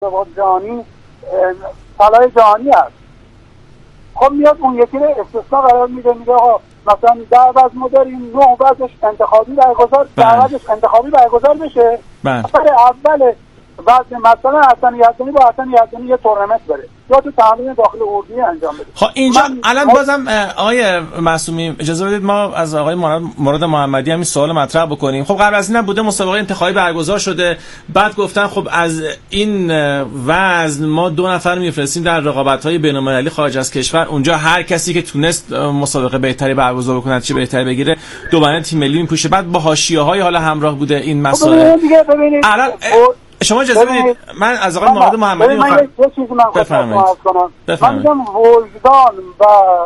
جهانی طلای جهانی است. خب میاد اون یکی رو استثناء قرار میده، میگه آقا مثلا 10 وزن ما داریم، 9 وزنش انتخابی برگزار، 10 وزنش انتخابی برگزار بشه. اول وزن مثلا حسن یزدانی با حسن یزدانی یه تورنمنت بره یا تو تمرین داخل اردویه انجام بده. خب اینجا الان بازم آقای معصومی اجازه بدید ما از آقای مراد محمدی همین سوال مطرح بکنیم. خب قبل از این بوده مسابقه انتخابی برگزار شده، بعد گفتن خب از این وزن ما 2 نفر میفرستیم در رقابت‌های بین‌المللی خارج از کشور، اونجا هر کسی که تونست مسابقه بهتری برگزار بکنه چه بهتری بگیره دوباره تیم ملی میپوشه. بعد با حاشیه‌های حالا همراه بوده این مسائل. الان شما اجازه بدید من از آقای مراد محمدی یه چیزی من خواستم عرض کنم. من میگم وجدان و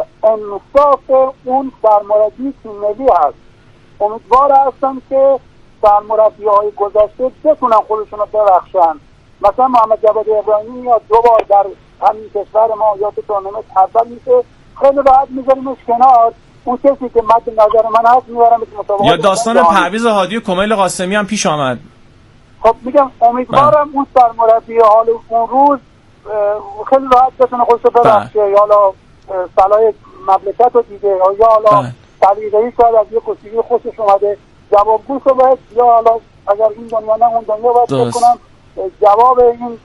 انصاف اون سرمربی تیم ملی هست. امیدوار هستم که سرمربی‌های گذشته بتونن خودشون رو ببخشن. مثلا محمد جواد ابراهیمی میاد 2 بار در همین کشور ما یا تو تورنمنت اول میشه، خیلی راحت میذاریمش کنار. اون کسی که مد نظر من هست میبرم به مسابقات. یا داستان پرویز هادی و کمیل قاسمی هم پیش آمد. خب میگم امیدوارم اون سرمربی حال اون روز خیلی راحت بتونه خودشو ببخشه، یا حالا صلاح مملکت رو دیده یا حالا طبیعی شاید از یه کشتیگی خوشش اومده جوابگوش رو باید، یا حالا اگر این دنیا نه اون دنیا باید بکنم جواب این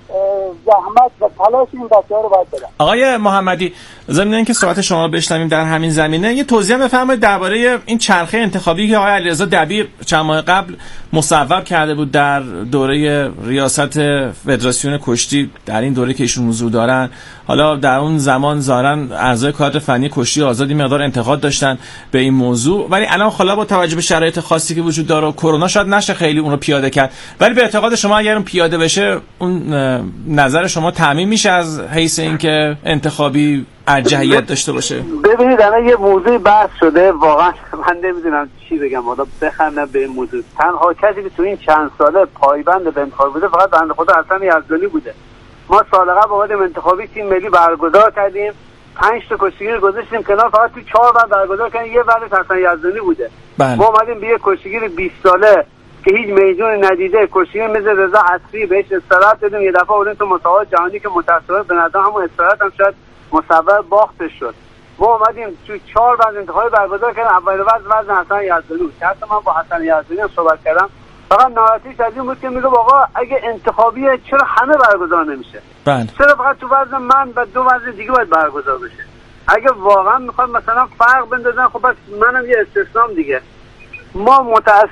زحمت و تلاش این بچه‌ها رو باید بدن. آقای محمدی ضمن اینکه صحبت شما رو بشنویم در همین زمینه یه توضیح بفرمایید درباره این چرخه انتخابی که آقای علیرضا دبیر چند ماه قبل مصوب کرده بود در دوره ریاست فدراسیون کشتی، در این دوره که ایشون حضور دارن. حالا در اون زمان ظاهرا اعضای کادر فنی کشتی آزادی مقدار انتقاد داشتن به این موضوع، ولی الان خلا با توجه به شرایط خاصی که وجود داره و کرونا شاید نشه خیلی اون رو پیاده کرد، ولی به اعتقاد شما اگر اون پیاده بشه اون نظر شما تعمیم میشه از حیث اینکه انتخابی ارجحیت داشته باشه؟ ببینید الان یه موضوع بحث شده، واقعا من نمیدونم چی بگم، حالا بخندم به این موضوع. تنها کسی که تو این چند ساله پایبند به انتخاب بوده فقط بنده خدا حسن یزدانی بوده. ما سال قبل اومدیم انتخابی تیم ملی برگزار کردیم، 5 تا کشتیگیر گذاشتیم کنار، فقط تو 4 بند برگزار کردیم، یه بند حسن یزدانی بوده. ما اومدیم به یه کشتیگیر 20 ساله که هیچ میدون ندیده، کشتیگیر مثل رضا عصری بهش استراحت دادیم، یه دفعه اون تو مسابقات جهانی که متأسفانه به نظر همون استراحت هم شاید مصور باختش شد. ما اومدیم تو 4 بند انتخابی برگزار کردیم، اول وزن حسن یزدانی بود. حتی من با حسن یزدانی صحبت کردم، فقط ناراحتیش از این بود که میگه آقا اگه انتخابیه چرا همه برگزار نمیشه؟ چرا فقط تو وزن من و 2 وزن دیگه باید برگزار بشه؟ اگه واقعا میخواد مثلا فرق بندازن خب بس منم یه استثنام دیگه. ما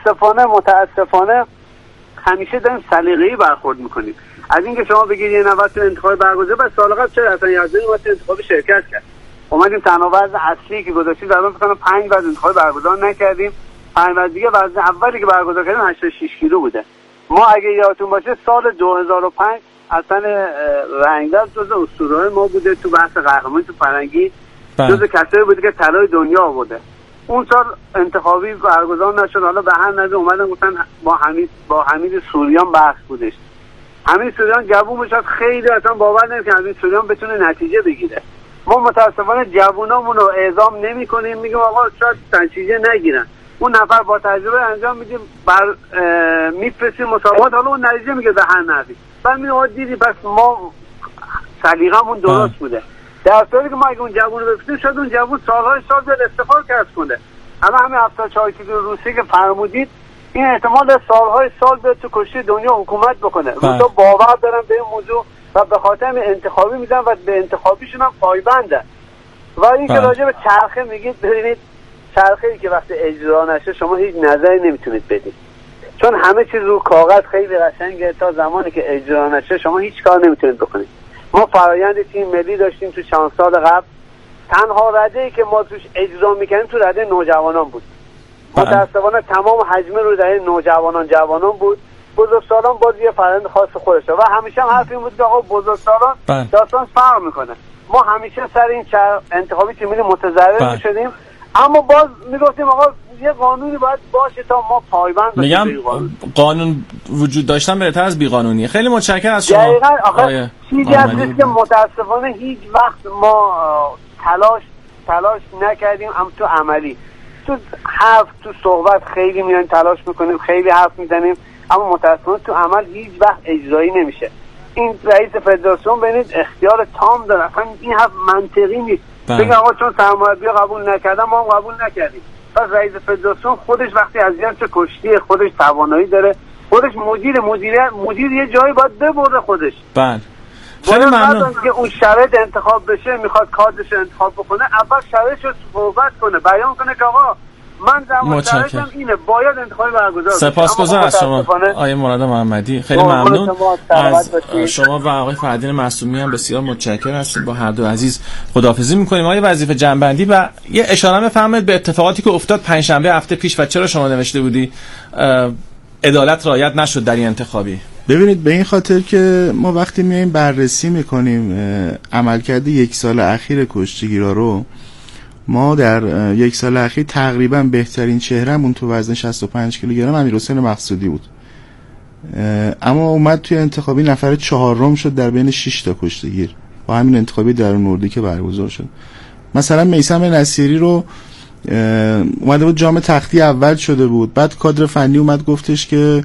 متاسفانه همیشه داریم سلیقه‌ای برخورد میکنیم. از اینکه شما بگید یه نفر تو انتخابی برگزار بس سال قبل چرا حسن یزدانی اومد تو انتخابی شرکت کرد؟ اومدیم تنها وزن اصلی که گذاشتیم در مثلا 5 وزن انتخابی برگزار نکردیم. 5 وزن دیگه وزن اولی که برگزار کردیم 86 کیلو بوده. ما اگه یادتون باشه سال 2005 حسن رنگدار جزو اسطوره‌های ما بوده تو بحث قهرمانی تو فرنگی، جزو کسایی بوده که طلای دنیا آورده. اون سال انتخابی برگزار نشد، حالا به هر نظر اومدن گفتن با حمید سوریان بحث بودش. حمید سوریان جوون بشه، خیلی اصلا باور نمی‌کنه حمید سوریان بتونه نتیجه بگیره. ما متاسفانه جوونامون رو اعزام نمی‌کنیم، میگیم آقا شاید نتیجه نگیرن. اون نفر با تجربه انجام میدیم، میفرستیم مسابقات، حالا اون نتیجه میگه به هر نحوی. بعد میگم دیدی پس ما سلیقه‌مون درست بوده. در صورتی که ما اگه اون جوون رو بفرستیم شاید اون جوون سالهای سال بیاد استفاده کسب کنه. الان همین 74 کیلو روسی که فرمودید این احتمال سالهای سال بیاد تو کشتی دنیا حکومت بکنه. تو باور دارم به این موضوع و به خاطر انتخابی میدن و به انتخابیشون هم پایبندن. و این که راجع به چرخه میگید، ببینید چرخه‌ای که وقتی اجرا نشه شما هیچ نظری نمیتونید بدید، چون همه چیز رو کاغذ خیلی قشنگه، تا زمانی که اجرا نشه شما هیچ کار نمیتونید بکنید. ما فرآیند تیم ملی داشتیم تو چند سال قبل، تنها رده‌ای که ما توش اجرا می‌کردیم تو رده نوجوانان بود. متأسفانه تمام حجمه رو رده جوانان بود. بزرگسالان باز یه فرآیند خاص خودشه و همیشه هم حرف این بود که آقا بزرگسالان داستان فرق میکنه. ما همیشه سر این انتخابی تیم ملی متضرر می‌شدیم، اما باز میگفتیم آقا یه قانونی باید باشه تا ما پایبند باشیم. میگم قانون وجود داشتن بهتر از بیقانونی. خیلی متشکرم از شما. دقیقاً آخه چیزی هست که متاسفانه هیچ وقت ما تلاش نکردیم، اما تو عملی تو حرف تو صحبت خیلی میان تلاش میکنیم، خیلی حرف میزنیم، اما متاسفانه تو عمل هیچ وقت اجرایی نمیشه. این رئیس فدراسیون ببینید اختیار تام داره، اصلا این حرف منطقی نیست. بگه آقا چون سرمربی قبول نکردن ما هم قبول نکردیم. پس رئیس فدراسیون خودش وقتی از چه کشتی خودش توانایی داره، خودش مدیر یه جایی باید ببره خودش. بله خیلی ممنون که اون شرط انتخاب بشه، میخواد کادرش انتخاب بکنه، اول شرطش رو صحبت کنه، بیان کنه که آقا من شرطم اینه، باید انتخابی برگزار بشه. سپاسگزارم از شما آقای مراد محمدی، خیلی ممنون از شما و آقای فردین معصومی هم بسیار متشکرم هستیم. با هر دو عزیز خداحافظی می‌کنیم. آقای وظیفه جنبندی و یه اشاره بفرمایید به اتفاقاتی که افتاد پنجشنبه هفته پیش و چرا شما نوشته بودی عدالت رعایت نشد در این انتخابی. ببینید به این خاطر که ما وقتی میایم بررسی میکنیم عملکرد یک سال اخیر کشتیگیرا رو، ما در یک سال اخیر تقریبا بهترین چهرهمون تو وزن 65 کیلوگرم امیرحسین مقصودی بود، اما اومد توی انتخابی نفر 4م شد در بین 6 تا کشتیگیر با همین انتخابی درون اردی که برگزار شد. مثلا میثم نصیری رو اومده بود جام تختی اول شده بود، بعد کادر فنی اومد گفتش که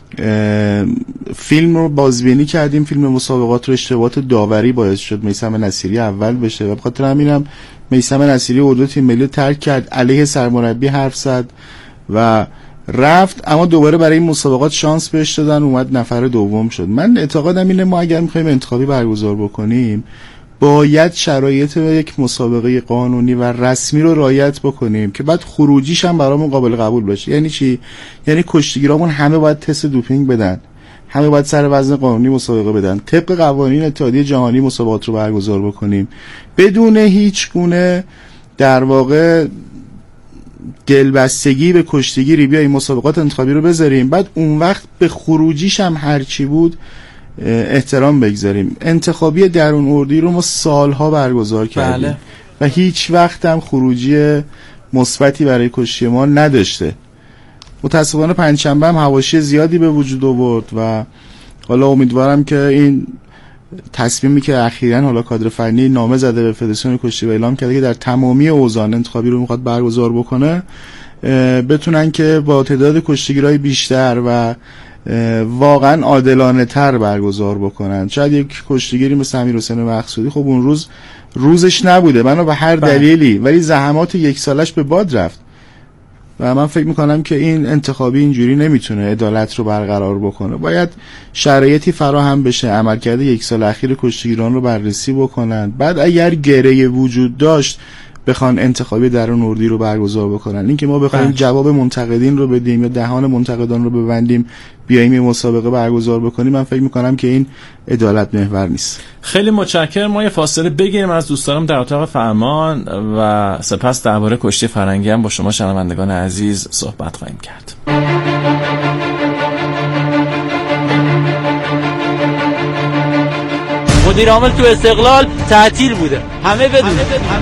فیلم رو بازبینی کردیم، فیلم مسابقات رو اشتباهات داوری باعث شد میثم نصیری اول بشه و بخاطر همینم میثم نصیری اردو تیم ملی ترک کرد، علیه سرمربی حرف زد و رفت، اما دوباره برای این مسابقات شانس بهش دادن، اومد نفر دوم شد. من اعتقادم اینه ما اگر می‌خوایم انتخابی برگزار بکنیم باید شرایط یک مسابقه قانونی و رسمی رو رعایت بکنیم که بعد خروجیش هم برامون قابل قبول باشه. یعنی چی؟ یعنی کشتیگیرامون همه باید تست دوپینگ بدن، همه باید سر وزن قانونی مسابقه بدن، طبق قوانین اتحادیه جهانی مسابقات رو برگزار بکنیم بدون هیچ گونه در واقع دلبستگی به کشتیگیری، بیاییم مسابقات انتخابی رو بذاریم، بعد اون وقت به خروجیش هم هرچی بود احترام بگذاریم. انتخابی درون اردی رو ما سالها برگزار کردیم بله. و هیچ وقت هم خروجی مثبتی برای کشتی ما نداشته. متاسفانه پنجشنبه هم حواشی زیادی به وجود آورد و حالا امیدوارم که این تصمیمی که اخیراً حالا کادر فنی نامه زده به فدراسیون کشتی و اعلام کرده که در تمامی اوزان انتخابی رو میخواد برگزار بکنه، بتونن که با تعداد کشتیگیرای بیشتر و واقعا عادلانه تر برگزار بکنن. شاید یک کشتیگیری مثل امیرحسین مقصودی خب اون روزش نبوده منو به هر دلیلی، ولی زحمات یک سالش به باد رفت و من فکر میکنم که این انتخابی اینجوری نمیتونه عدالت رو برقرار بکنه. باید شرایطی فراهم بشه، عملکرد یک سال اخیر کشتیگیران رو بررسی بکنن، بعد اگر گره وجود داشت بخوان انتخابی درون اردی رو برگزار بکنن. این که ما بخوایم جواب منتقدین رو بدیم یا دهان منتقدان رو ببندیم بیایم این مسابقه برگزار بکنیم، من فکر میکنم که این عدالت محور نیست. خیلی متشکرم. ما یه فاصله بگیریم از دوستانم در اتاق فرمان و سپس درباره کشتی فرنگی هم با شما شنوندگان عزیز صحبت خواهیم کرد. مدیر عامل تو استقلال تعطیل بوده، همه بدون.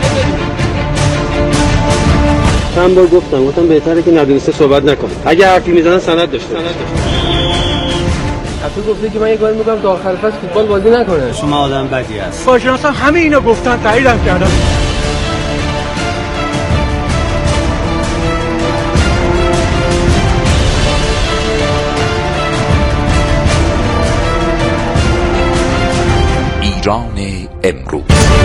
چند بار گفتم بهتره که ندونسته صحبت نکنه، اگه حرفی میزنن سند داشته. تو گفته که من یه کاری میکنم تا آخر فصل فوتبال بازی نکنه. شما آدم بدی هست. کارشناسا همه اینا گفتن، تاییدم کردن. ایران امروز.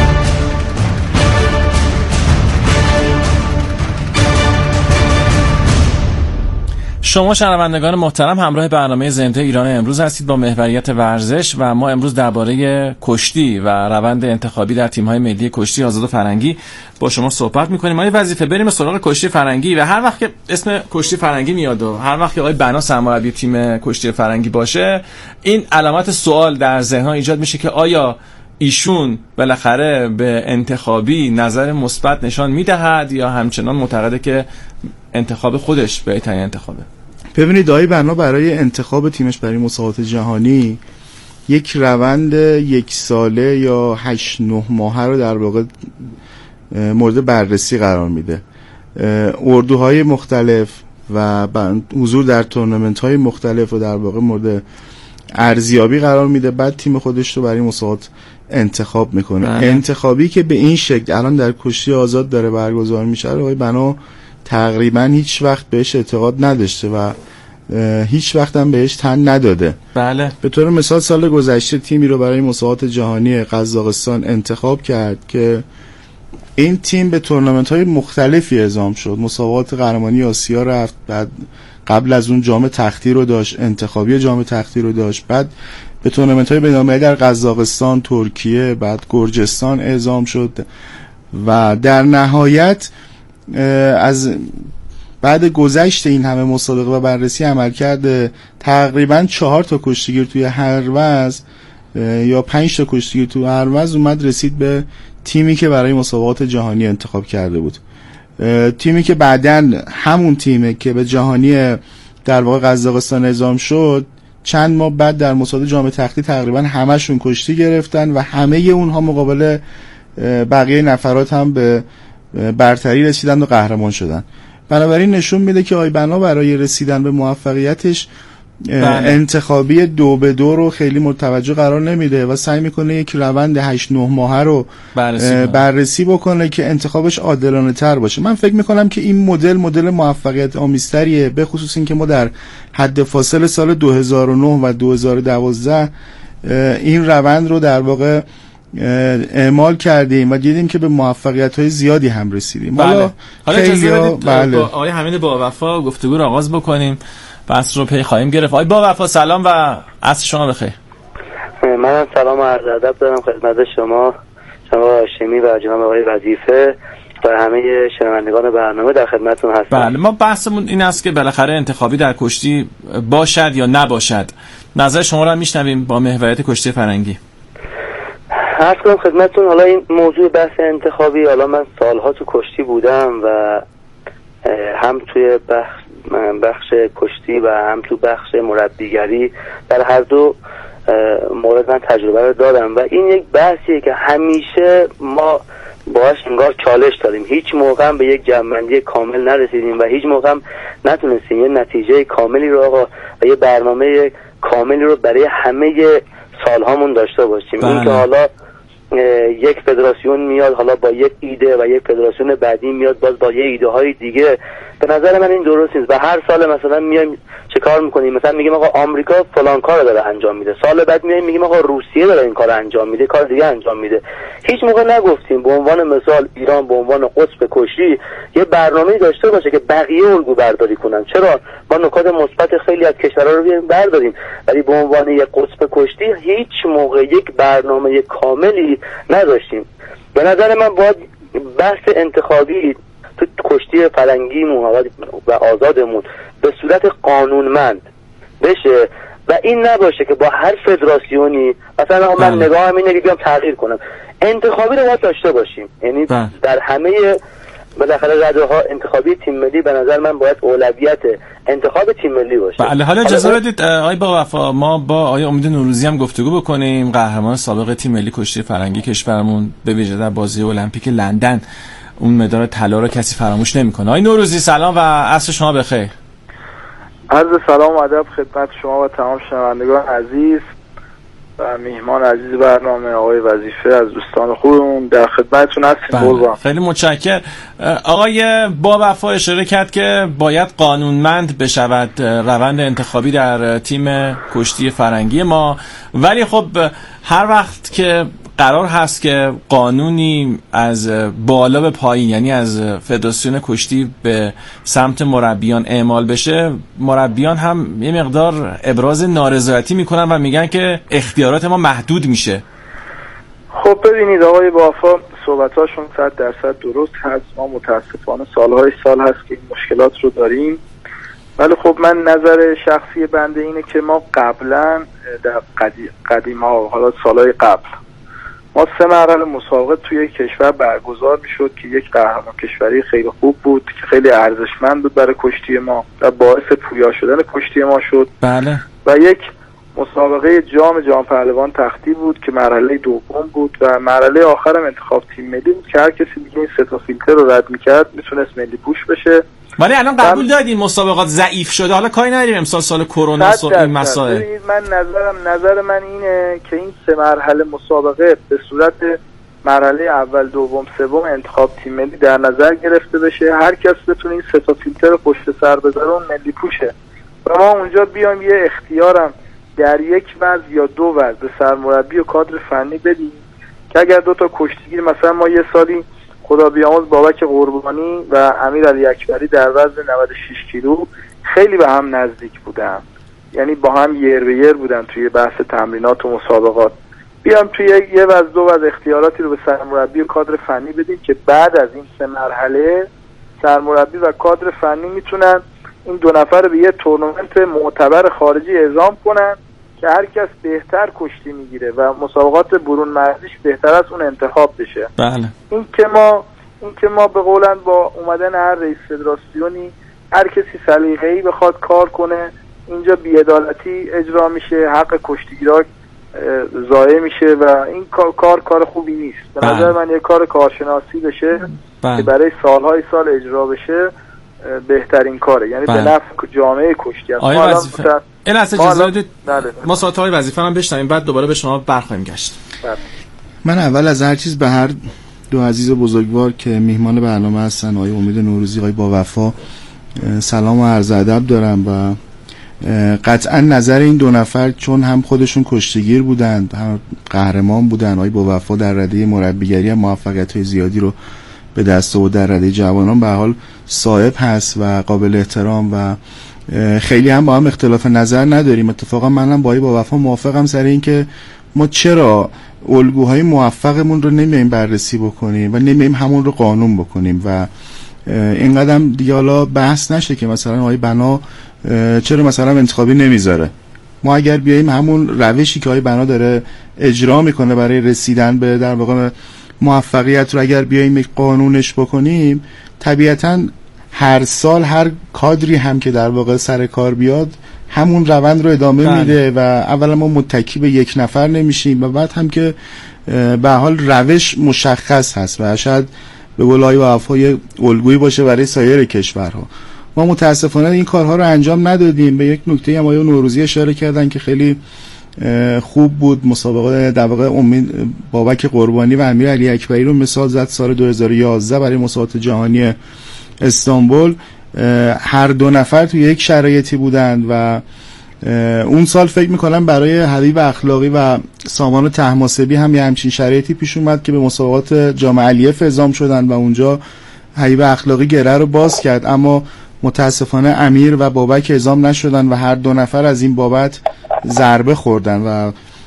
شما شنوندگان محترم همراه برنامه زنده ایران امروز هستید با محوریت ورزش و ما امروز درباره کشتی و روند انتخابی در تیم‌های ملی کشتی آزاد و فرنگی با شما صحبت می‌کنیم. ما وظیفه بریم سراغ کشتی فرنگی و هر وقت که اسم کشتی فرنگی میاد و هر وقت که آقای بنا سرمربی تیم کشتی فرنگی باشه، این علامت سوال در ذهن‌ها ایجاد میشه که آیا ایشون بالاخره به انتخابی نظر مثبت نشان میدهد یا همچنان معتقده که انتخاب خودش بهترین انتخابه؟ ببینید آقای بنا برای انتخاب تیمش برای مسابقات جهانی یک روند یک ساله یا 8-9 ماهه رو در واقع مورد بررسی قرار میده. اردوهای مختلف و حضور در تورنمنت‌های مختلف رو در واقع مورد ارزیابی قرار میده، بعد تیم خودش رو برای مسابقات انتخاب میکنه. انتخابی که به این شکل الان در کشتی آزاد داره برگزار میشه، آقای بنا تقریبا هیچ وقت بهش اعتقاد نداشته و هیچ وقت هم بهش تن نداده. بله. به طور مثال سال گذشته تیمی رو برای مسابقات جهانی قزاقستان انتخاب کرد که این تیم به تورنمنت‌های مختلفی اعزام شد. مسابقات قهرمانی آسیا رفت، بعد قبل از اون جام تختی رو داشت، انتخابی جام تختی رو داشت، بعد به تورنمنت‌های بین‌المللی در قزاقستان، ترکیه، بعد گرجستان اعزام شد و در نهایت از بعد گذشت این همه مسابقه و بررسی عملکرد تقریباً 4 تا کشتیگیر توی هر وزن یا 5 تا کشتیگیر توی هر وزن اومد رسید به تیمی که برای مسابقات جهانی انتخاب کرده بود. تیمی که بعداً همون تیمه که به جهانی در واقع قزاقستان اعزام شد، چند ماه بعد در مسابقات جام تختی تقریباً همشون کشتی گرفتن و همه اونها مقابل بقیه نفرات هم به برتری رسیدن و قهرمان شدن. بنابراین نشون میده که آیبنا برای رسیدن به موفقیتش انتخابی 2-2 رو خیلی متوجه قرار نمیده و سعی میکنه یک روند 8-9 ماهه رو بررسی بکنه که انتخابش عادلانه تر باشه. من فکر میکنم که این مدل موفقیت آمیزتریه، به خصوص این که ما در حد فاصل سال 2009 و 2012 این روند رو در واقع اعمال کردیم و دیدیم که به موفقیت‌های زیادی هم رسیدیم. حالا اجازه بدید با آقای حمید باوفا گفتگو رو آغاز بکنیم، بحث رو پی خواهیم گرفت. آقای باوفا سلام و عصر شما بخیر. من سلام و عرض ادب دارم خدمت شما هاشمی و جناب آقای وظیفه و همه شنوندگان برنامه، در خدمتتون هستم. بله، ما بحثمون این است که بالاخره انتخابی در کشتی باشد یا نباشد. نظر شما رو میشنویم با محوریت کشتی فرنگی. عرض کنم خدمتتون، حالا این موضوع بحث انتخابی، حالا من سالها تو کشتی بودم و هم توی بخش کشتی و هم تو بخش مربیگری، در هر دو مورد من تجربه رو دادم و این یک بحثیه که همیشه ما باهاش انگار چالش داریم. هیچ موقع به یک جمع‌بندی کامل نرسیدیم و هیچ موقع نتونستیم یه نتیجه کاملی رو آقا و یه برنامه کاملی رو برای همه سالهامون داشته باشیم. این که حالا یک فدراسیون میاد حالا با یک ایده و یک فدراسیون بعدی میاد باز با یه ایده های دیگه، به نظر من این درست نیست. و هر سال مثلا میایم چه کار میکنیم، مثلا میگیم آقا آمریکا فلان کارو داره انجام میده، سال بعد میگیم آقا روسیه داره این کارو انجام میده، کار دیگه انجام میده. هیچ موقع نگفتیم به عنوان مثال ایران به عنوان قطب کشتی یه برنامه‌ای داشته باشه که بقیه الگو برداری کنن. چرا ما نکات مثبت خیلی از کشورها رو بیاریم برداریم، ولی به عنوان یک قطب کشتی هیچ موقع یک برنامه کاملی نداشتیم. به نظر من باید بحث انتخابی تو کشتی فرنگیمون و آزادمون به صورت قانونمند بشه و این نباشه که با هر فدراسیونی مثلا من نگاهم اینه که بیام تغییر کنم. انتخابی رو باید داشته باشیم، یعنی در همه بالاخره رده ها انتخابی تیم ملی به نظر من باید اولویت انتخاب تیم ملی باشه. بله، حالا اجازه بدید آقای باوفا ما با آقای امید نوروزی هم گفتگو بکنیم، قهرمان سابق تیم ملی کشتی فرنگی کشورمون، به ویژه در بازی المپیک لندن اون مدال طلا رو کسی فراموش نمیکنه. آقای نوروزی سلام و عصر شما بخیر. عرض سلام و ادب خدمت شما و تمام شنوندگان عزیز و میهمان عزیز برنامه آقای وظیفه از دوستان خوبمون، در خدمتتون هستیم. خیلی متشکرم. آقای باوفا اشاره کرد که باید قانونمند بشود روند انتخابی در تیم کشتی فرنگی ما، ولی خب هر وقت که قرار هست که قانونی از بالا به پایین، یعنی از فدراسیون کشتی به سمت مربیان اعمال بشه، مربیان هم یه مقدار ابراز نارضایتی میکنن و میگن که اختیارات ما محدود میشه. خب ببینید آقای باوفا صحبتاشون 100% درست هست. ما متاسفانه سالهای سال هست که این مشکلات رو داریم، ولی خب من نظر شخصی بنده اینه که ما قبلا در قدیما، حالا سالهای قبل، ما 3 مرحله مسابقه توی کشور برگزار میشد که یک قهرمان کشوری خیلی خوب بود که خیلی ارزشمند بود برای کشتی ما و باعث پویا شدن کشتی ما شد. بله. و یک مسابقه جام پهلوان تختی بود که مرحله دوم بود و مرحله آخرم انتخاب تیم ملی بود که هر کسی دیگه این 3 تا فیلتر رو رد میکرد میتونست ملی پوش بشه. ولی الان قبول دادین مسابقات ضعیف شده، حالا کاری نداریم امسال سال کرونا و این مسائل. من نظر من اینه که این 3 مرحله مسابقه به صورت مرحله اول، دوم، سوم انتخاب تیم ملی در نظر گرفته بشه، هر کس بتونه این 3 تا فیلتر رو پشت سر بذاره اون ملی پوشه. و ما اونجا بیایم یه اختیارم در یک وضع یا دو وضع به سرمربی و کادر فنی بدیم که اگر 2 تا کشتیگیر، مثلا ما یه سالی خدا بیامرز بابک قربانی و امیرعلی اکبری در وزن 96 کیلو خیلی به هم نزدیک بودن، یعنی با هم یر به یر بودن توی بحث تمرینات و مسابقات. بیام توی یه وضع دو وضع اختیاراتی رو به سرمربی و کادر فنی بدیم که بعد از این 3 مرحله سرمربی و کادر فنی میتونن این 2 نفر به یه تورنمنت معتبر خارجی اعزام کنن که هر کس بهتر کشتی میگیره و مسابقات برون مرزیش بهتر از اون انتخاب بشه. بله. این که ما به قولن با اومدن هر رئیس فدراسیونی هر کسی سلیقه‌ای بخواد کار کنه، اینجا بی‌عدالتی اجرا میشه، حق کشتیگیرا ضایع میشه و این کار خوبی نیست. به نظر من یه کار کارشناسی بشه که برای سالهای سال اجرا بشه بهترین کاره، یعنی به نفع جامعه کشتی است. آیا وظیفه این اصلا اجازه بدید ما ساعت‌های وظیفه هم بشنویم، بعد دوباره به شما برخواهیم گشت. من اول از هر چیز به هر دو عزیز بزرگوار که میهمان برنامه هستن، آقای امید نوروزی، آقای با وفا، سلام و عرض ادب دارم و قطعا نظر این 2 نفر چون هم خودشون کشتیگیر بودند، هم قهرمان بودند. آقای با وفا در رده مربیگری هم موفقیت‌های زیادی رو به دست آورد، در رده جوانان به حال صاحب هست و قابل احترام و خیلی هم با هم اختلاف نظر نداریم. اتفاقا منم با وفا موافقم سر این که ما چرا الگوهای موفقمون رو نمیایم بررسی بکنیم و نمیایم همون رو قانون بکنیم و این قدم دیگه حالا بحث نشه که مثلا آقای بنا چرا مثلا انتخابی نمیذاره. ما اگر بیایم همون روشی که آقای بنا داره اجرا میکنه برای رسیدن به در واقع موفقیت رو اگر بیایم یک قانونش بکنیم، طبیعتاً هر سال هر کادری هم که در واقع سر کار بیاد همون روند رو ادامه میده و اولا ما متکی به یک نفر نمیشیم و بعد هم که به حال روش مشخص هست و شاید به قول وفای الگویی باشه برای سایر کشورها. ما متاسفانه این کارها رو انجام ندادیم. به یک نکته هم آقای نوروزی اشاره کردن که خیلی خوب بود، مسابقه در واقع امید بابک قربانی و امیرعلی اکبری رو مثال زد سال 2011 برای مسابقات جهانی استانبول. هر 2 نفر توی یک شرایطی بودند و اون سال فکر میکنم برای حبیب اخلاقی و سامان طهماسبی هم یه همچین شرایطی پیش اومد که به مسابقات جام الیف اعزام شدن و اونجا حبیب اخلاقی گره رو باز کرد، اما متاسفانه امیر و بابک اعزام نشدن و هر 2 نفر از این بابت ضربه خوردن و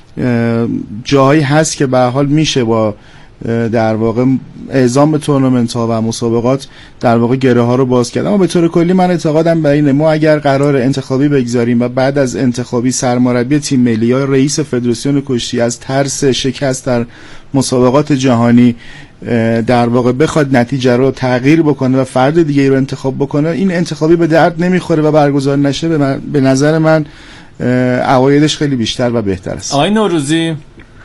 جایی هست که به حال میشه با در واقع اعزام به تورنمنت ها و مسابقات در واقع گره ها رو باز کرد. اما به طور کلی من اعتقادم بر اینه ما اگر قرار انتخابی بگذاریم و بعد از انتخابی سرمربی تیم ملی یا رئیس فدراسیون کشتی از ترس شکست در مسابقات جهانی در واقع بخواد نتیجه رو تغییر بکنه و فرد دیگه رو انتخاب بکنه، این انتخابی به درد نمیخوره و برگزار نشه. به نظر من عوایدش خیلی بیشتر و بهتر است. آقای نوروزی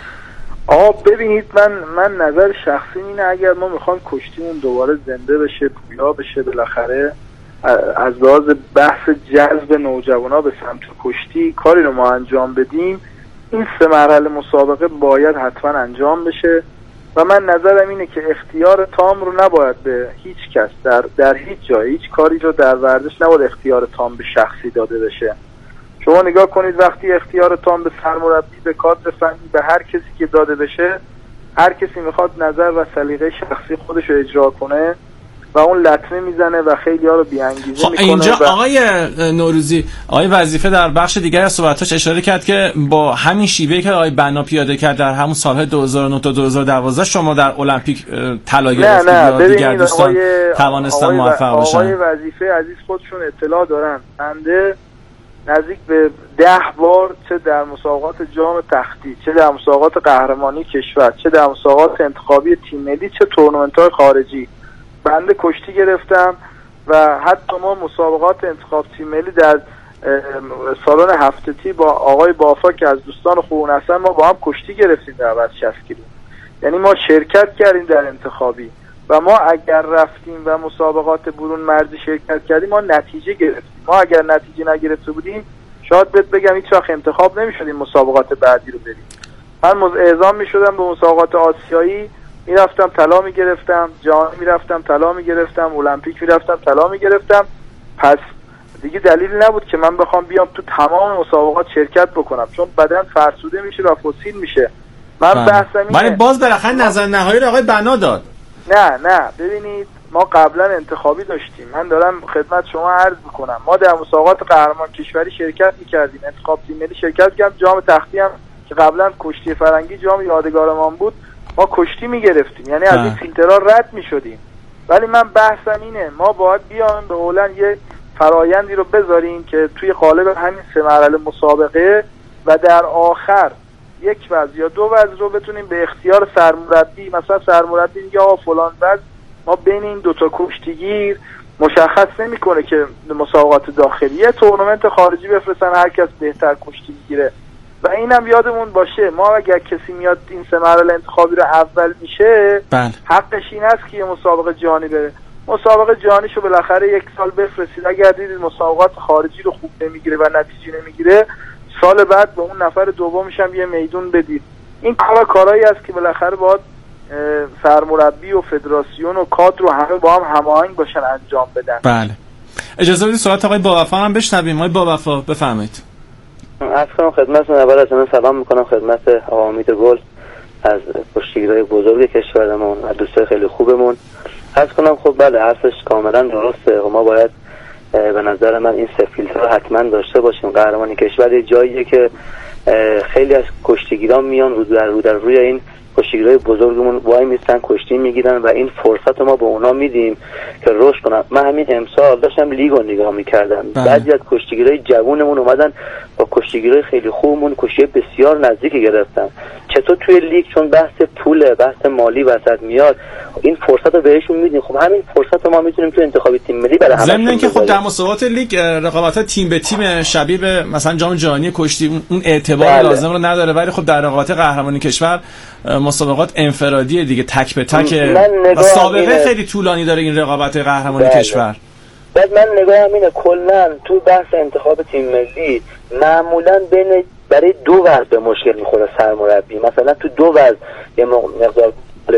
ببینید من نظر شخصی اینه اگر ما میخوام کشتیمون دوباره زنده بشه، پویا بشه، بالاخره از لحاظ بحث جذب نوجوانا به سمت کشتی کاری رو ما انجام بدیم، این 3 مرحله مسابقه باید حتما انجام بشه و من نظرم اینه که اختیار تام رو نباید به هیچ کس در هیچ جای، هیچ کاری رو در ورزش نباید اختیار تام به شخصی داده بشه. شما نگاه کنید وقتی اختیار تام به سرمربی، به کادر فنی، به هر کسی که داده بشه، هر کسی میخواد نظر و سلیقه شخصی خودش رو اجرا کنه و اون لطمه میزنه و خیلی ها رو بی‌انگیزه میکنه. اینجا آقای نوروزی، آقای وظیفه در بخش دیگر از صحبتاش اشاره کرد که با همین شیوهی که آقای بنا پیاده کرد در همون سالهای 2009 تا 2012 شما در المپیک طلا گرفتید یا دیگر دوستان توانستن موفق باشن. آقای وظیفه عزیز خودشون اطلاع دارن، بنده نزدیک به 10 بار چه در مسابقات جام تختی، چه در مسابقات قهرمانی کشور، چه در مسابقات انتخابی تیم ملی، چه تورنمنت‌های خارجی بنده کشتی گرفتم و حتی ما مسابقات انتخاب تیم ملی در سالن هفتتی با آقای بافا که از دوستان خوبون هستن ما با هم کشتی گرفتیم در وزن 60 کیلو. یعنی ما شرکت کردیم در انتخابی و ما اگر رفتیم و مسابقات برون مرزی شرکت کردیم ما نتیجه گرفتیم. ما اگر نتیجه نگرفته بودیم شاید بهت بگم هیچ وقت انتخاب نمی‌شدیم مسابقات بعدی رو بریم. من اعزام می‌شدم به مسابقات آسیایی، میرفتم طلا میگرفتم، جهانی میرفتم طلا میگرفتم، المپیک میرفتم طلا میگرفتم. پس دیگه دلیل نبود که من بخوام بیام تو تمام مسابقات شرکت بکنم، چون بدن فرسوده میشه و فسیل میشه. من بحثم اینه. ولی باز بالاخره نظر نهایی رو آقای بنا داد. نه ببینید ما قبلا انتخابی داشتیم، من دارم خدمت شما عرض میکنم، ما در مسابقات قهرمان کشوری شرکت میکردیم، انتخاب تیم ملی شرکت کردیم، جام تختی هم که قبلا کشتی فرنگی جام یادگارمان بود ما کشتی میگرفتیم، یعنی از این فیلترها رد میشدیم. ولی من بحثم اینه ما باید بیایم به اولن یه فرایندی رو بذاریم که توی قالب همین 3 مرحله مسابقه و در آخر یک وضع یا 2 وضع رو بتونیم به اختیار سرمربی، مثلا سرمربی میگه آقا فلان وضع ما بین این 2 تا کشتیگیر مشخص نمیکنه که مسابقات داخلی یه تورنمنت خارجی بفرستن هر کس بهتر کشتی بگیره. و اینم یادمون باشه ما اگر کسی میاد این 3 مرحله انتخابی رو اول میشه حقش این است که یه مسابقه جهانی بره. مسابقه جهانیشو بالاخره 1 سال بفرستید، اگر دیدید مسابقات خارجی رو خوب نمیگیره و نتیجه نمیگیره سال بعد به اون نفر دومش هم یه میدون بدید. این کارایی است که بالاخره باید سرمربی و فدراسیون و کادر رو همه با هم هماهنگ باشن انجام بدن. بله اجازه بدید سوالات آقای باوفا هم بشنویم. آقای باوفا بفرمایید. عرض خدمتتون اول از همه سلام میکنم خدمت آقا امید گل از کشتیگیرای بزرگ کشورمون و دوستای خیلی خوبمون. عرض کنم خب بله حرفش کاملا درسته و ما باید به نظر من این 3 فیلتر رو حتما داشته باشیم. قهرمانی کشور یه جاییه که خیلی از کشتیگیران میان رو در روی این کشتیگیرای بزرگمون وای میستن کشتی میگیرن و این فرصت ما به اونا میدیم که رشد کنن. من همین امسال داشتم لیگ رو نگاه میکردم، بعضی از کشتیگیرای جوونمون اومدن با کشتیگیرای خیلی خوبمون کشتی بسیار نزدیکی گرفتن. چطور توی لیگ چون بحث پوله بحث مالی وسط میاد این فرصت رو بهشون میدیم. خب همین فرصت رو ما میتونیم تو انتخابی تیم ملی برای همه ضمن اینکه خب در مسابقات لیگ رقابت‌ها تیم به تیم شبیه به مثلا جام جهانی کشتی اون اعتبار لازم رو نداره، ولی خب در رقابت قهرمانی کشور مسابقات انفرادیه دیگه، تک به تک و سابقه خیلی طولانی داره این رقابت قهرمانی کشور. بعد من نگاهم اینه کلا تو بحث انتخاب تیم ملی معمولا برای 2 وضع به مشکل میخوره سرمربی. مثلا تو 2 وضع یه مقدار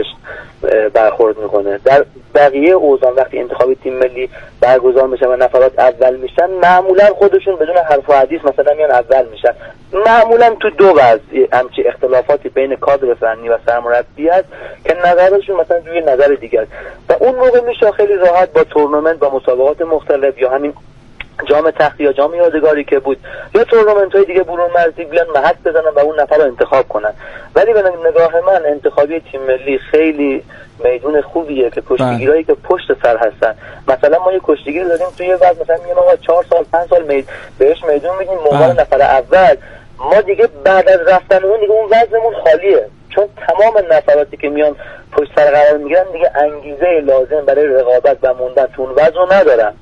برخورد میکنه. در بقیه اوزان وقتی انتخاب تیم ملی برگزار میشه و نفرات اول میشن معمولا خودشون بدون حرف و حدیث مثلا میان اول میشن. معمولا تو 2 وضع همچی اختلافاتی بین کادر فنی و سرمربی هست که نظرشون مثلا روی نظر دیگر و اون موقع میشه خیلی راحت با تورنمنت با مسابقات مختلف یا همین جام تختی یا جام یادگاری که بود یا تورنمنت های دیگه برون مرزی بیان محک بزنن و اون نفر رو انتخاب کنن. ولی به نگاه من انتخابی تیم ملی خیلی میدون خوبیه که کشتیگیرایی که پشت سر هستن. مثلا ما یه کشتیگیر داریم توی وقت مثلا میگم آقا 4 سال 5 سال بهش میدون میدیم موقع نفر اول، ما دیگه بعد از رفتن اون دیگه اون وضعمون خالیه، چون تمام نفراتی که میان پشت سر قرار میگیرن دیگه انگیزه لازم برای رقابت و موندن تو اون وضع رو ندارن.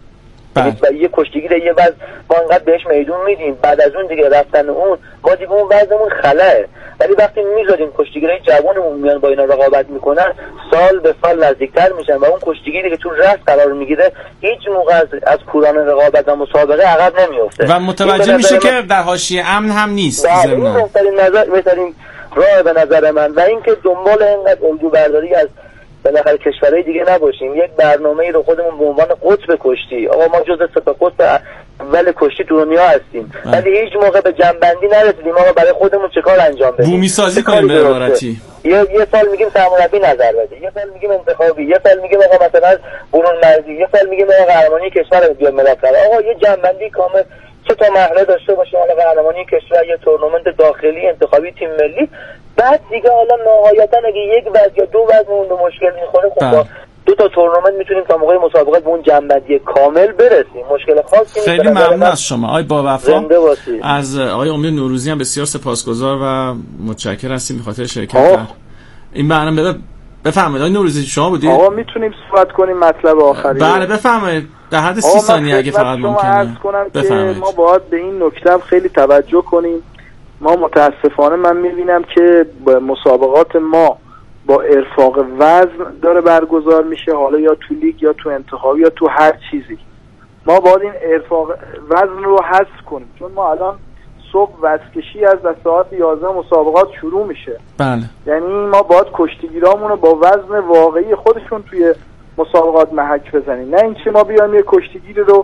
و یه کشتیگیر یه وضع ما انقدر بهش میدون میدیم بعد از اون دیگه رفتن اون ما دیگه اون وضعمون خلاه. ولی وقتی میذاریم کشتیگیرای جوانمون میان با اینا رقابت میکنن سال به سال نزدیکتر میشن و اون کشتیگیری که تو رأس قرار میگیره هیچ موقع از کوران رقابت و مسابقه عقب نمیفته و متوجه میشه که در حاشیه امن هم نیست. این بهترین راه به نظر من. و اینکه دنبال اینقدر الگو برداری از بالاخره کشورهای دیگه نباشیم. یک برنامه‌ای رو خودمون به عنوان قطب کشتی، آقا ما جزء 3 تا قطب اول کشتی دنیا هستیم ولی هیچ موقع به جنبندی نرسیدیم آقا برای خودمون چه کار انجام بدیم. بومی سازی کنیم به عبارتی. یه سال میگیم سرمربی نظر بده، یه سال میگیم انتخابی، یه سال میگیم آقا مثلا برون مرزی، یه سال میگیم آقا قهرمانی کشور رو بیاد ملت کرد. آقا یه جنبندی کامل 3 تا مرحله داشته باشیم، حالا قهرمانی کشور، یه تورنمنت داخلی، انتخابی تیم ملی، بعد دیگه حالا نهایتا اگه 1 وضع یا 2 وضع به مشکل میخوره خب با 2 تا تورنمنت میتونیم تا موقع مسابقات به اون جنبندی کامل برسیم. مشکل خاصی نیست. خیلی ممنون از شما آقای باوفا. از آقای امید نوروزی هم بسیار سپاسگزار و متشکر هستیم به خاطر شرکت در این برنامه. بفرمایید آقای نوروزی شما بودید. آقا میتونیم صحبت کنیم مطلب آخری؟ بله بفرمایید در حد 30 ثانیه اگه فقط ممکنه. بفرمایید. ما باید به این نکته خیلی توجه کنیم. ما متاسفانه من میبینم که مسابقات ما با ارفاق وزن داره برگزار میشه، حالا یا تو لیگ یا تو انتخابی یا تو هر چیزی. ما باید این ارفاق وزن رو حذف کنیم، چون ما الان صبح وزنکشی از ساعت 11 مسابقات شروع میشه. بله. یعنی ما باید کشتیگیرامون رو با وزن واقعی خودشون توی مسابقات محک بزنیم، نه اینکه ما بیایم یه کشتیگیری رو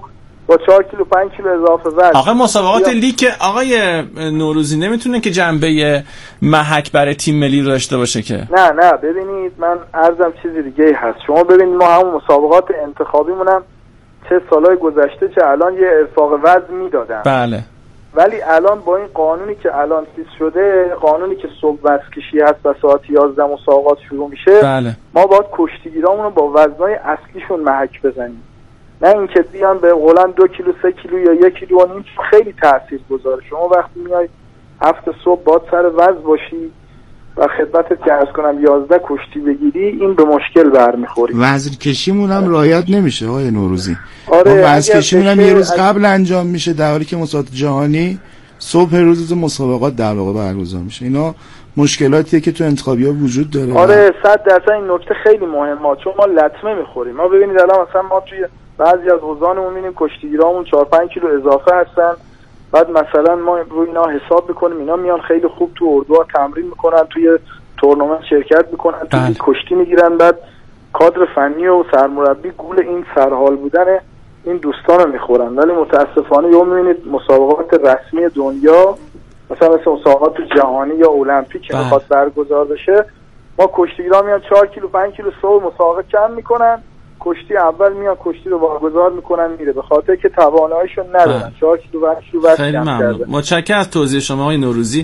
با 4 کیلو 5 کیلو اضافه وزن. آقا مسابقات لیگ آقای نوروزی نمیتونه که جنبه محک برای تیم ملی رو داشته باشه که؟ نه ببینید من عرضم چیزی دیگه هست. شما ببینید ما همون مسابقات انتخابیمونم چه سالهای گذشته چه الان یه ارفاق وزن میدادن. بله. ولی الان با این قانونی که الان چیز شده، قانونی که صبح وزن کشی هست و ساعت 11 مسابقات شروع میشه، بله. ما باید کشتیگیرامون رو با وزنای اصلیشون محک بزنیم، نه اینکه بیان به قولن 2 کیلو 3 کیلو یا 1 کیلو و نیم. خیلی تاثیر گذاره. شما وقتی میای 7 صبح باید سر وزن باشی و خدمتت عرض کنم 11 کشتی بگیری، این به مشکل برمیخوری. وزن کشیمون هم رعایت نمیشه آقای نوروزی. آره، وزن کشیمون هم یه روز قبل انجام میشه، در حالی که مسابقات جهانی صبح روز مسابقات در واقع برگزار میشه. اینا مشکلاتیه که تو انتخابی‌ها وجود داره. آره 100% این نکته خیلی مهمه، چون ما لطمه میخوریم. ما ببینید الان مثلا ما توی بعضی از حوزه‌مون می‌بینیم کشتیگیرامون 4-5 کیلو اضافه هستن، بعد مثلا ما روی اینا حساب میکنیم، اینا میان خیلی خوب تو اردوها تمرین میکنن، توی تورنمنت شرکت میکنن، توی کشتی میگیرن، بعد کادر فنی و سرمربی گول این سرحال بودن این دوستان رو میخورن. ولی متاسفانه یهو میبینید مسابقات رسمی دنیا مثلا مسابقات جهانی یا المپیک که میخواد برگزار بشه، ما کشتیگیرا میان 4 کیلو 5 کیلو صبح مسابقه کم میکنن، کشتی اول میان کشتی رو برگزار میکنن میره، به خاطر که تواناییشون ندارن. 4 کیلو 5 کیلو وزن خیلی ممنون. متشکرم از توضیح شما آقای نوروزی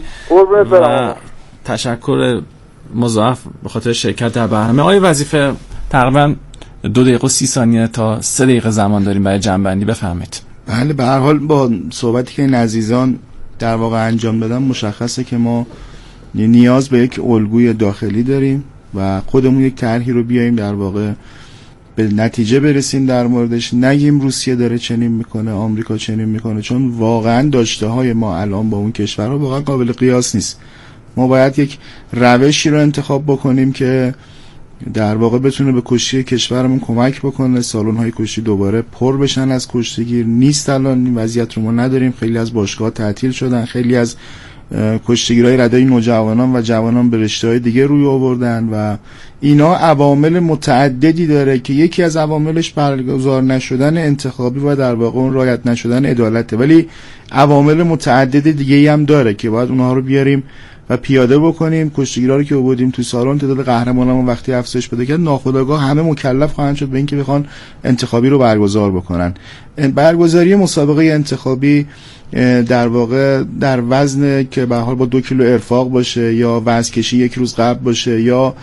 و تشکر مضاعف به خاطر شرکت در برنامه. آقای وظیفه تقریبا 2 دقیقه و 30 ثانیه تا 3 دقیقه زمان داریم برای جمع‌بندی، بفرمایید. بله، به هر حال با صحبتی که این عزیزان در واقع انجام دادن مشخصه که ما نیاز به یک الگوی داخلی داریم و خودمون یک طرحی رو بیایم در واقع به نتیجه برسیم در موردش، نگیم روسیه داره چنین میکنه، آمریکا چنین میکنه، چون واقعا داشته های ما الان با اون کشورها واقعا قابل قیاس نیست. ما باید یک روشی رو انتخاب بکنیم که در واقع بتونه به کشتی کشورمون کمک بکنه. سالن های کشتی دوباره پر بشن از کشتیگیر. نیست الان این وضعیت رو ما نداریم. خیلی از باشگاه تعطیل شدن، خیلی از کشتیگیرای ردای نوجوانان و جوانان به رشته‌های دیگه روی آوردن و اینا عوامل متعددی داره که یکی از عواملش برگزار نشدن انتخابی و در واقع اون رعایت نشدن عدالته، ولی عوامل متعدد دیگه‌ای هم داره که باید اونها رو بیاریم و پیاده بکنیم. کشتیگیرا رو که آوردیم تو سالن، تعداد قهرمانامون وقتی افزایش پیدا کرد، ناخودآگاه همه مکلف خواهند شد به اینکه بخوان انتخابی رو برگزار بکنن. برگزاری مسابقه انتخابی در واقع در وزن که به حال با 2 کیلو ارفاق باشه یا وزن کشی 1 روز قبل باشه یا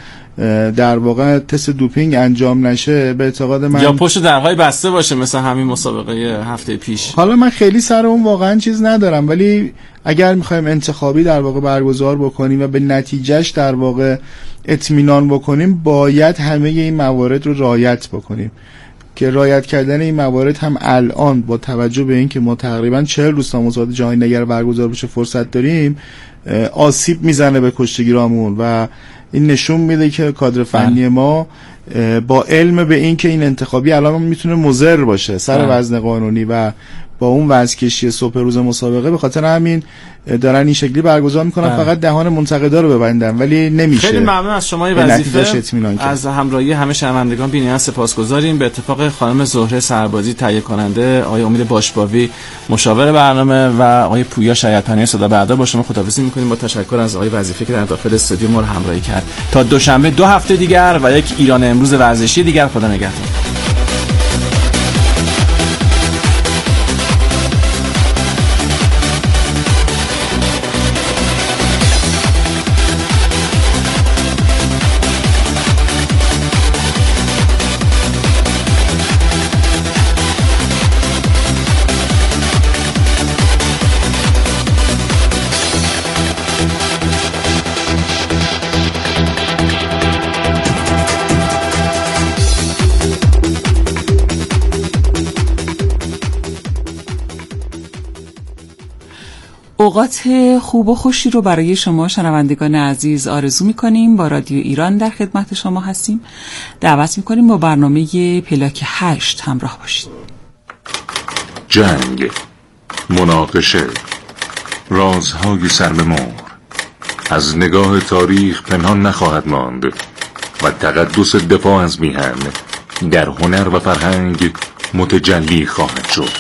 در واقع تست دوپینگ انجام نشه، به اعتقاد من یا پشت درهای بسته باشه مثل همین مسابقه هفته پیش. حالا من خیلی سر اون واقعا چیز ندارم، ولی اگر میخوایم انتخابی در واقع برگزار بکنیم و به نتیجهش در واقع اطمینان بکنیم، باید همه این موارد رو رعایت بکنیم که رعایت کردن این موارد هم الان با توجه به اینکه ما تقریبا 40 روز تا مسابقات جهانی نگر برگزار بشه فرصت داریم، آسیب میزنه به کشتیگیرامون و این نشون میده که کادر فنی ما با علم به این که این انتخابی الان میتونه مضر باشه سر وزن قانونی و با اون وزن کشی صبح روز مسابقه، به خاطر همین دارن این شکلی برگزار میکنن. فقط دهان منتقدا رو ببندن ولی نمیشه. خیلی ممنون از شما وظیفه، از همراهی همه شنوندگان بی‌نهایت سپاسگزاریم. به اتفاق خانم زهره سربازی تهیه کننده، آقای امید باشباوی مشاور برنامه و آقای پویا شیدپناهی صدا بردار با شما خداحافظی میکنیم با تشکر از آقای وظیفه که در داخل استودیو ما رو همراهی کرد. تا دوشنبه 2 هفته دیگر و یک ایران امروز ورزشی دیگر. خدا نگهدار. اوقات خوب و خوشی رو برای شما شنوندگان عزیز آرزو می‌کنیم. با رادیو ایران در خدمت شما هستیم. دعوت می‌کنیم با برنامه پلاک 8 همراه باشید. جنگ، مناقشه، رازهای سربه‌مهر از نگاه تاریخ پنهان نخواهد ماند و تقدس دفاع از میهن در هنر و فرهنگ متجلی خواهد شد.